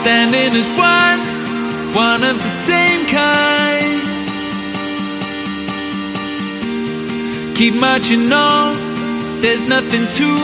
standing as one of the same kind. Keep marching on, there's nothing to